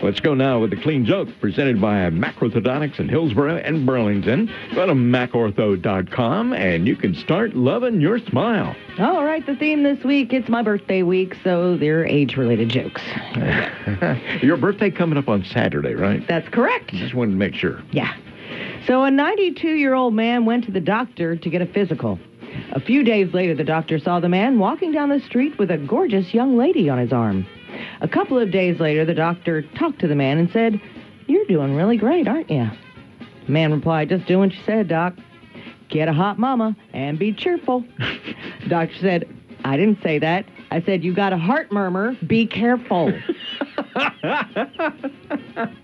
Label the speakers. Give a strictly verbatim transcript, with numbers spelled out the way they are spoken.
Speaker 1: Let's go now with the Clean Joke, presented by Mac Orthodontics in Hillsborough and Burlington. Go to mac ortho dot com, and you can start loving your smile.
Speaker 2: All right, the theme this week, it's my birthday week, so they're age-related jokes.
Speaker 1: Your birthday coming up on Saturday, right?
Speaker 2: That's correct.
Speaker 1: Just wanted to make sure.
Speaker 2: Yeah. So a ninety-two-year-old man went to the doctor to get a physical. A few days later, the doctor saw the man walking down the street with a gorgeous young lady on his arm. A couple of days later, the doctor talked to the man and said, "You're doing really great, aren't you?" The man replied, "Just doing what you said, Doc. Get a hot mama and be cheerful." The doctor said, "I didn't say that. I said you got a heart murmur. Be careful."